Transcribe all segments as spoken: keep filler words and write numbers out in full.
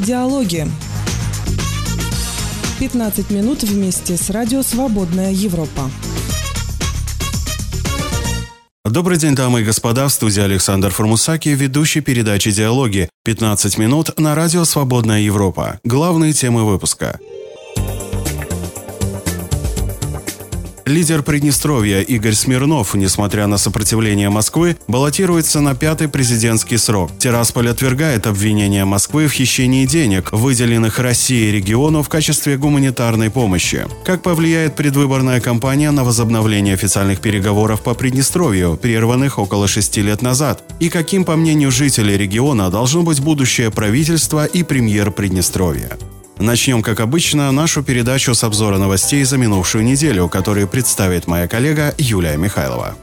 Диалоги. пятнадцать минут вместе с радио «Свободная Европа». Добрый день, дамы и господа, в студии Александр Формусаки, ведущий передачи «Диалоги». пятнадцать минут на радио «Свободная Европа». Главные темы выпуска. Лидер Приднестровья Игорь Смирнов, несмотря на сопротивление Москвы, баллотируется на пятый президентский срок. Тирасполь отвергает обвинения Москвы в хищении денег, выделенных России региону в качестве гуманитарной помощи. Как повлияет предвыборная кампания на возобновление официальных переговоров по Приднестровью, прерванных около шести лет назад? И каким, по мнению жителей региона, должно быть будущее правительства и премьер Приднестровья? Начнем, как обычно, нашу передачу с обзора новостей за минувшую неделю, которую представит моя коллега Юлия Михайлова.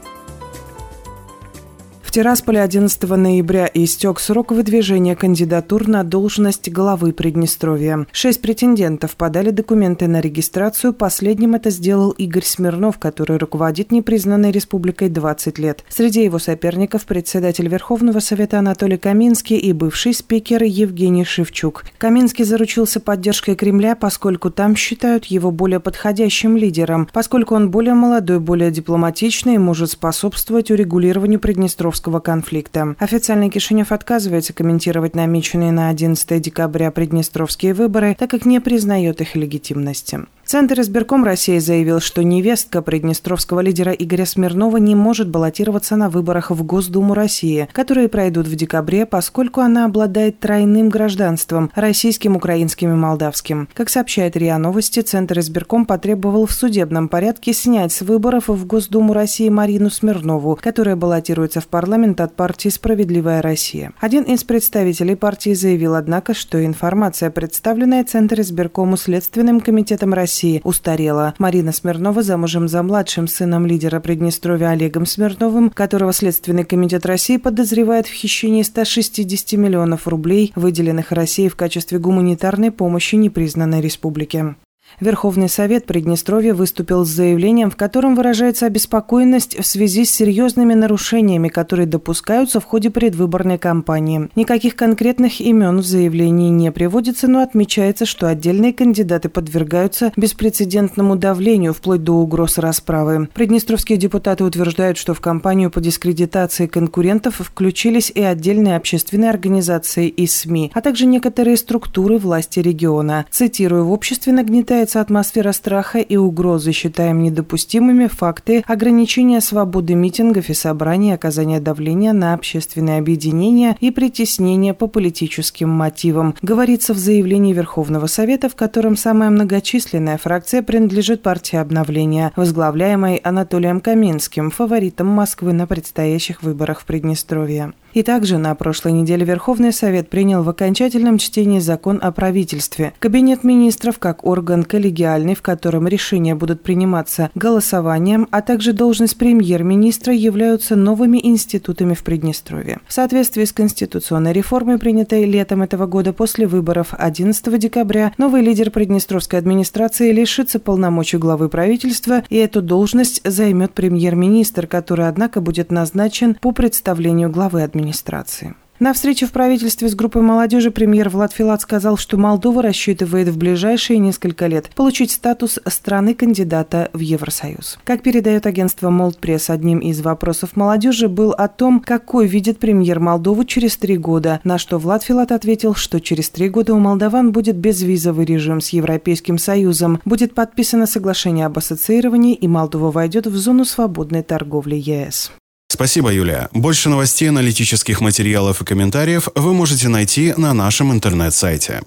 В Тирасполе одиннадцатого ноября истек срок выдвижения кандидатур на должность главы Приднестровья. Шесть претендентов подали документы на регистрацию. Последним это сделал Игорь Смирнов, который руководит непризнанной республикой двадцать лет. Среди его соперников председатель Верховного Совета Анатолий Каминский и бывший спикер Евгений Шевчук. Каминский заручился поддержкой Кремля, поскольку там считают его более подходящим лидером, поскольку он более молодой, более дипломатичный и может способствовать урегулированию приднестровского конфликта. Официальный Кишинев отказывается комментировать намеченные на одиннадцатое декабря приднестровские выборы, так как не признает их легитимности. Центр избирком России заявил, что невестка приднестровского лидера Игоря Смирнова не может баллотироваться на выборах в Госдуму России, которые пройдут в декабре, поскольку она обладает тройным гражданством – российским, украинским и молдавским. Как сообщает РИА Новости, Центр избирком потребовал в судебном порядке снять с выборов в Госдуму России Марину Смирнову, которая баллотируется в парламент от партии «Справедливая Россия». Один из представителей партии заявил, однако, что информация, представленная Центр избиркому Следственным комитетом России, устарела. Марина Смирнова замужем за младшим сыном лидера Приднестровья Олегом Смирновым, которого Следственный комитет России подозревает в хищении ста шестидесяти миллионов рублей, выделенных Россией в качестве гуманитарной помощи непризнанной республике. Верховный Совет Приднестровья выступил с заявлением, в котором выражается обеспокоенность в связи с серьезными нарушениями, которые допускаются в ходе предвыборной кампании. Никаких конкретных имен в заявлении не приводится, но отмечается, что отдельные кандидаты подвергаются беспрецедентному давлению, вплоть до угроз расправы. Приднестровские депутаты утверждают, что в кампанию по дискредитации конкурентов включились и отдельные общественные организации и СМИ, а также некоторые структуры власти региона. Цитирую, «В обществе нагнетается атмосфера страха и угрозы. Считаем недопустимыми факты ограничения свободы митингов и собраний, оказания давления на общественные объединения и притеснения по политическим мотивам», говорится в заявлении Верховного Совета, в котором самая многочисленная фракция принадлежит партии обновления, возглавляемой Анатолием Каминским, фаворитом Москвы на предстоящих выборах в Приднестровье. И также на прошлой неделе Верховный Совет принял в окончательном чтении закон о правительстве. Кабинет министров как орган коллегиальный, в котором решения будут приниматься голосованием, а также должность премьер-министра являются новыми институтами в Приднестровье. В соответствии с конституционной реформой, принятой летом этого года после выборов одиннадцатого декабря, новый лидер приднестровской администрации лишится полномочий главы правительства, и эту должность займет премьер-министр, который, однако, будет назначен по представлению главы администрации. администрации. На встрече в правительстве с группой молодежи премьер Влад Филат сказал, что Молдова рассчитывает в ближайшие несколько лет получить статус страны-кандидата в Евросоюз. Как передает агентство Молдпресс, одним из вопросов молодежи был о том, какой видит премьер Молдову через три года, на что Влад Филат ответил, что через три года у молдаван будет безвизовый режим с Европейским Союзом, будет подписано соглашение об ассоциировании, и Молдова войдет в зону свободной торговли ЕС. Спасибо, Юлия. Больше новостей, аналитических материалов и комментариев вы можете найти на нашем интернет-сайте.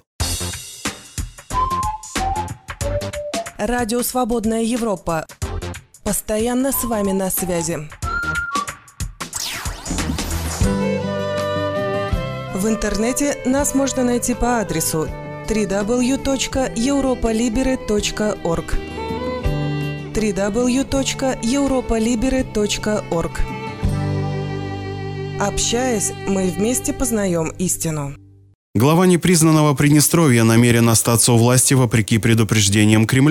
Радио «Свободная Европа». Постоянно с вами на связи. В интернете нас можно найти по адресу дабл ю дабл ю дабл ю точка европа либере точка орг. дабл ю дабл ю дабл ю точка европа либере точка орг. Общаясь, мы вместе познаем истину. Глава непризнанного Приднестровья намерен остаться у власти вопреки предупреждениям Кремля.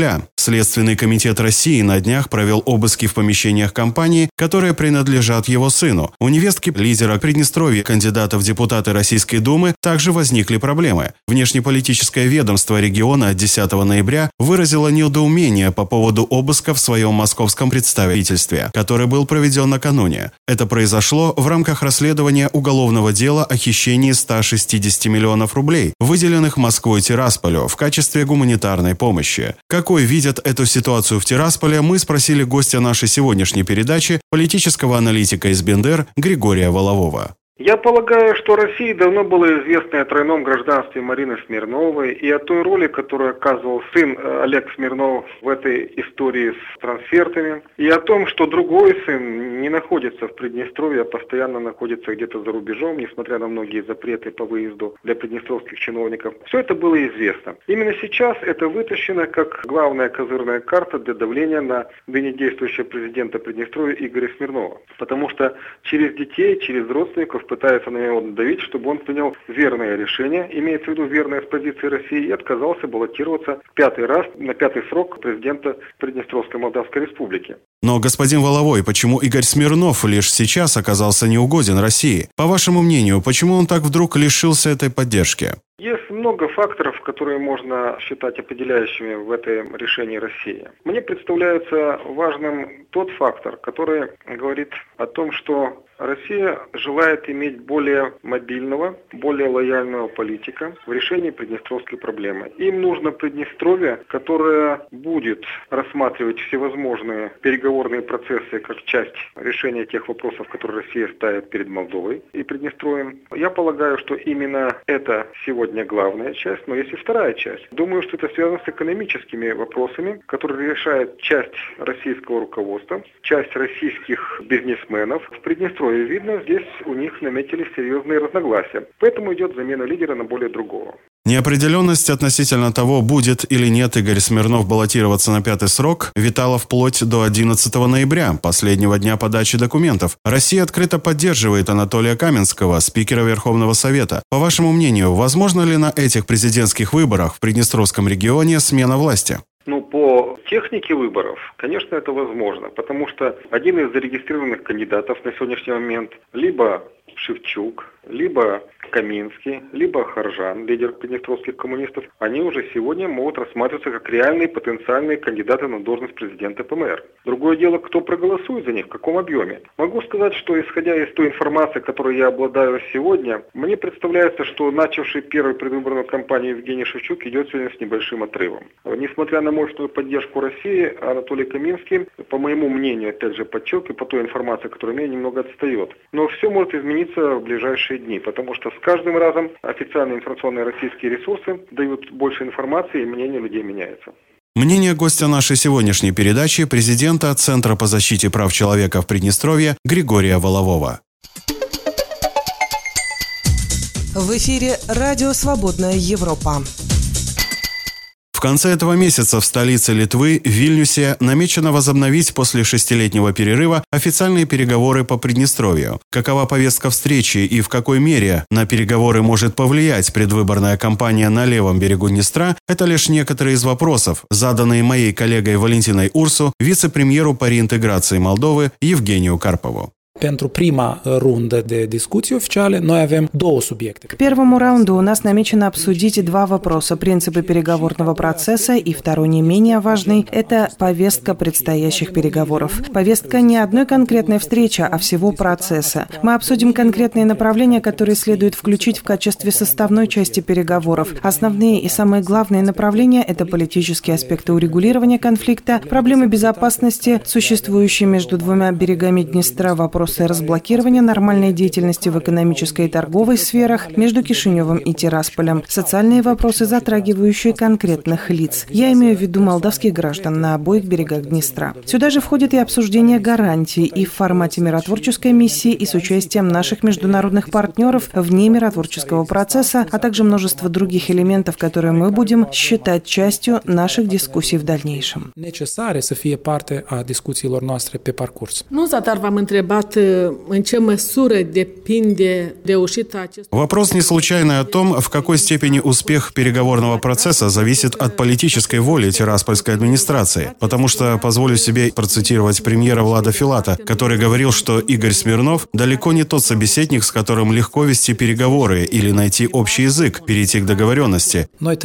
Следственный комитет России на днях провел обыски в помещениях компании, которые принадлежат его сыну. У невестки лидера Приднестровья, кандидата в депутаты Российской Думы, также возникли проблемы. Внешнеполитическое ведомство региона десятого ноября выразило недоумение по поводу обыска в своем московском представительстве, который был проведен накануне. Это произошло в рамках расследования уголовного дела о хищении ста шестидесяти миллионов рублей, выделенных Москвой Тирасполю в качестве гуманитарной помощи. Какой видят эту ситуацию в Тирасполе, мы спросили гостя нашей сегодняшней передачи, политического аналитика из Бендер Григория Волового. Я полагаю, что России давно было известно о тройном гражданстве Марины Смирновой и о той роли, которую оказывал сын Олег Смирнов в этой истории с трансфертами, и о том, что другой сын не находится в Приднестровье, а постоянно находится где-то за рубежом, несмотря на многие запреты по выезду для приднестровских чиновников. Все это было известно. Именно сейчас это вытащено как главная козырная карта для давления на ныне действующего президента Приднестровья Игоря Смирнова. Потому что через детей, через родственников пытается на него давить, чтобы он принял верное решение, имеется в виду верное с позиции России, и отказался баллотироваться пятый раз на пятый срок президента Приднестровской Молдавской Республики. Но, господин Воловой, почему Игорь Смирнов лишь сейчас оказался неугоден России? По вашему мнению, почему он так вдруг лишился этой поддержки? Есть много факторов, которые можно считать определяющими в этом решении России. Мне представляется важным тот фактор, который говорит о том, что Россия желает иметь более мобильного, более лояльного политика в решении приднестровской проблемы. Им нужно Приднестровье, которое будет рассматривать всевозможные переговорные процессы как часть решения тех вопросов, которые Россия ставит перед Молдовой и Приднестровьем. Я полагаю, что именно это сегодня главная часть, но есть и вторая часть. Думаю, что это связано с экономическими вопросами, которые решает часть российского руководства, часть российских бизнесменов. В Приднестровье видно, здесь у них наметились серьезные разногласия. Поэтому идет замена лидера на более другого. Неопределенность относительно того, будет или нет Игорь Смирнов баллотироваться на пятый срок, витала вплоть до одиннадцатого ноября, последнего дня подачи документов. Россия открыто поддерживает Анатолия Каменского, спикера Верховного Совета. По вашему мнению, возможно ли на этих президентских выборах в Приднестровском регионе смена власти? Ну, по технике выборов, конечно, это возможно, потому что один из зарегистрированных кандидатов на сегодняшний момент либо Шевчук, либо Каминский, либо Харжан, лидер приднестровских коммунистов, они уже сегодня могут рассматриваться как реальные потенциальные кандидаты на должность президента ПМР. Другое дело, кто проголосует за них, в каком объеме. Могу сказать, что исходя из той информации, которой я обладаю сегодня, мне представляется, что начавший первую предвыборную кампанию Евгений Шевчук идет сегодня с небольшим отрывом. Несмотря на мощную поддержку России, Анатолий Каминский, по моему мнению, опять же подчеркиваю, по той информации, которая у меня, немного отстает. Но все может измениться в ближайшие дни, потому что с каждым разом официальные информационные российские ресурсы дают больше информации, и мнение людей меняется. Мнение гостя нашей сегодняшней передачи – президента Центра по защите прав человека в Приднестровье Григория Волового. В эфире радио «Свободная Европа». В конце этого месяца в столице Литвы, Вильнюсе, намечено возобновить после шестилетнего перерыва официальные переговоры по Приднестровью. Какова повестка встречи и в какой мере на переговоры может повлиять предвыборная кампания на левом берегу Днестра, это лишь некоторые из вопросов, заданные моей коллегой Валентиной Урсу, вице-премьеру по реинтеграции Молдовы Евгению Карпову. Pentru prima rundă de discuții oficiale, noi avem două subiecte. К первому раунду у нас намечено обсудить два вопроса: принципы переговорного процесса и, второй не менее важный, это повестка предстоящих переговоров. Повестка не одной конкретной встречи, а всего процесса. Мы обсудим конкретные направления, которые следует включить в качестве составной части переговоров. Основные и самые главные направления – это политические аспекты урегулирования конфликта, проблемы безопасности, существующие между двумя берегами Днестра, вопросы разблокирования нормальной деятельности в экономической и торговой сферах между Кишиневым и Тирасполем, социальные вопросы, затрагивающие конкретных лиц. Я имею в виду молдавских граждан на обоих берегах Днестра. Сюда же входит и обсуждение гарантий и в формате миротворческой миссии, и с участием наших международных партнеров вне миротворческого процесса, а также множество других элементов, которые мы будем считать частью наших дискуссий в дальнейшем. Necesare să fie parte a discuțiilor noastre pe parcurs. Nu, Zadar, v-am întrebat Вопрос не случайный о том, в какой степени успех переговорного процесса зависит от политической воли тираспольской администрации. Потому что, позволю себе процитировать премьера Влада Филата, который говорил, что Игорь Смирнов далеко не тот собеседник, с которым легко вести переговоры или найти общий язык, перейти к договоренности. Мы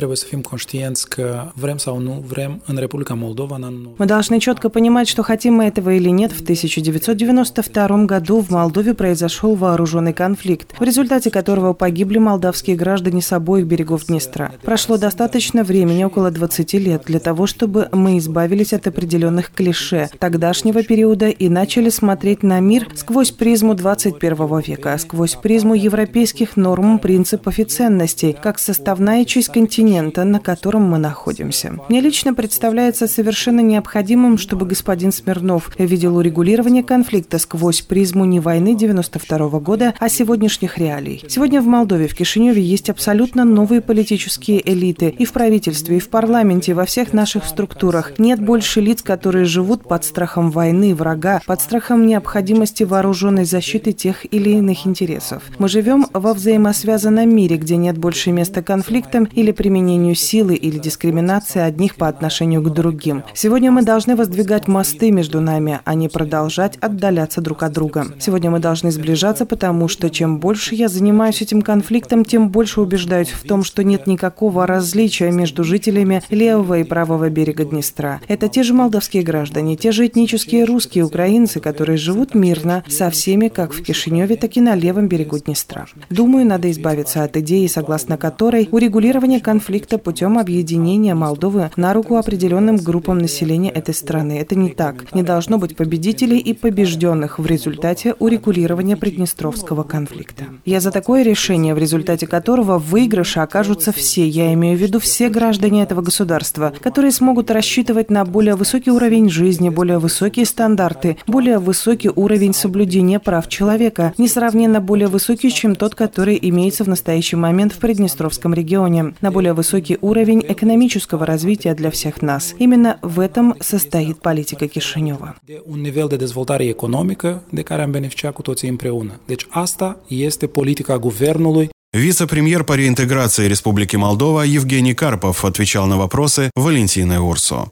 должны четко понимать, что хотим мы этого или нет. В тысяча девятьсот девяносто втором году в Молдове произошел вооруженный конфликт, в результате которого погибли молдавские граждане с обоих берегов Днестра. Прошло достаточно времени, около двадцати лет, для того, чтобы мы избавились от определенных клише тогдашнего периода и начали смотреть на мир сквозь призму двадцать первого века, сквозь призму европейских норм, принципов и ценностей, как составная часть континента, на котором мы находимся. Мне лично представляется совершенно необходимым, чтобы господин Смирнов видел урегулирование конфликта сквозь призму не войны девяносто второго года, а сегодняшних реалий. Сегодня в Молдове, в Кишиневе есть абсолютно новые политические элиты и в правительстве, и в парламенте, и во всех наших структурах. Нет больше лиц, которые живут под страхом войны, врага, под страхом необходимости вооруженной защиты тех или иных интересов. Мы живем во взаимосвязанном мире, где нет больше места конфликтам или применению силы или дискриминации одних по отношению к другим. Сегодня мы должны воздвигать мосты между нами, а не продолжать отдаляться друг от друга. Сегодня мы должны сближаться, потому что чем больше я занимаюсь этим конфликтом, тем больше убеждаюсь в том, что нет никакого различия между жителями левого и правого берега Днестра. Это те же молдавские граждане, те же этнические русские, украинцы, которые живут мирно со всеми, как в Кишиневе, так и на левом берегу Днестра. Думаю, надо избавиться от идеи, согласно которой урегулирование конфликта путем объединения Молдовы на руку определенным группам населения этой страны. Это не так. Не должно быть победителей и побежденных в результате урегулирования приднестровского конфликта. Я за такое решение, в результате которого в выигрыше окажутся все, я имею в виду все граждане этого государства, которые смогут рассчитывать на более высокий уровень жизни, более высокие стандарты, более высокий уровень соблюдения прав человека, несравненно более высокий, чем тот, который имеется в настоящий момент в Приднестровском регионе, на более высокий уровень экономического развития для всех нас. Именно в этом состоит политика Кишинева. Un nivel de dezvoltare economică de care am beneficiat cu toții împreună. Deci asta este politica guvernului. Вице-премьер по реинтеграции Республики Молдова Евгений Карпов отвечал на вопросы Валентины Урсо.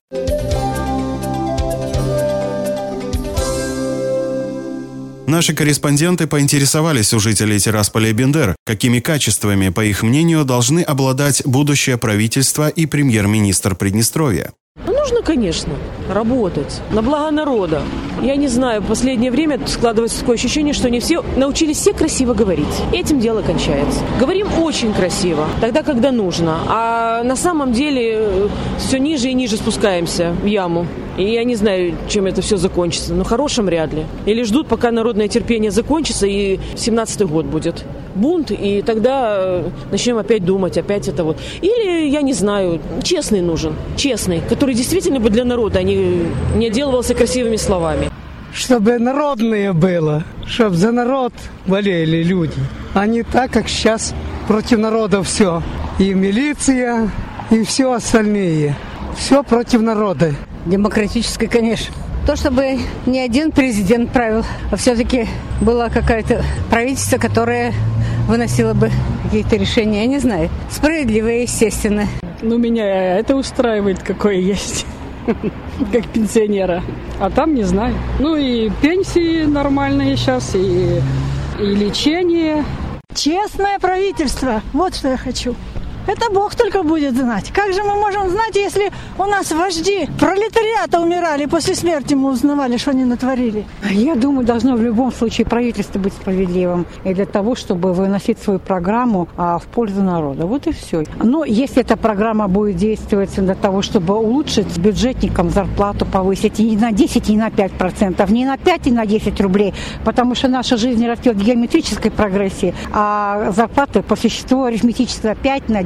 Наши корреспонденты поинтересовались у жителей Тирасполя и Бендер, какими качествами, по их мнению, должны обладать будущее правительство и премьер-министр Приднестровья. Нужно, конечно, работать на благо народа. Я не знаю, в последнее время складывается такое ощущение, что не все научились все красиво говорить. Этим дело кончается. Говорим очень красиво, тогда, когда нужно. А на самом деле все ниже и ниже спускаемся в яму. И я не знаю, чем это все закончится, но хорошим вряд ли. Или ждут, пока народное терпение закончится, и семнадцатый год будет бунт, и тогда начнем опять думать, опять это вот. Или, я не знаю, честный нужен, честный, который действительно бы для народа, а не, не отделывался красивыми словами. Чтобы народное было, чтобы за народ болели люди, а не так, как сейчас против народа все. И милиция, и все остальные. Все против народа. Демократической, конечно. То, чтобы не один президент правил, а все-таки было какое-то правительство, которое выносило бы какие-то решения, я не знаю. Справедливое, естественно. Ну, меня это устраивает, какое есть, как пенсионера. А там не знаю. Ну, и пенсии нормальные сейчас, и, и лечение. Честное правительство. Вот что я хочу. Это Бог только будет знать. Как же мы можем знать, если у нас вожди пролетариата умирали, после смерти мы узнавали, что они натворили? Я думаю, должно в любом случае правительство быть справедливым и для того, чтобы выносить свою программу а, в пользу народа. Вот и все. Но если эта программа будет действовать для того, чтобы улучшить бюджетникам зарплату повысить и не на десять, и не на пять процентов, не на пять и на десять рублей, потому что наша жизнь растет в геометрической прогрессии, а зарплаты по существу арифметической пять на десять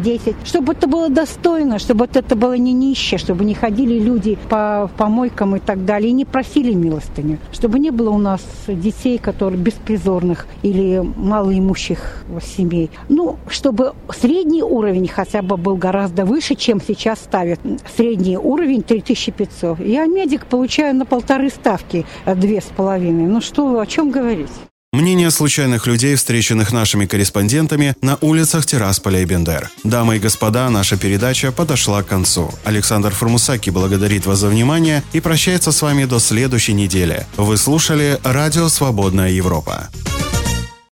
десять. Чтобы это было достойно, чтобы это было не нище, чтобы не ходили люди по помойкам и так далее, и не просили милостыню. Чтобы не было у нас детей, которые беспризорных или малоимущих семей. Ну, чтобы средний уровень хотя бы был гораздо выше, чем сейчас ставят. Средний уровень три тысячи пятьсот. Я медик получаю на полторы ставки, две с половиной. Ну что, о чем говорить? Мнение случайных людей, встреченных нашими корреспондентами на улицах Тирасполя и Бендер. Дамы и господа, наша передача подошла к концу. Александр Формусаки благодарит вас за внимание и прощается с вами до следующей недели. Вы слушали «Радио Свободная Европа».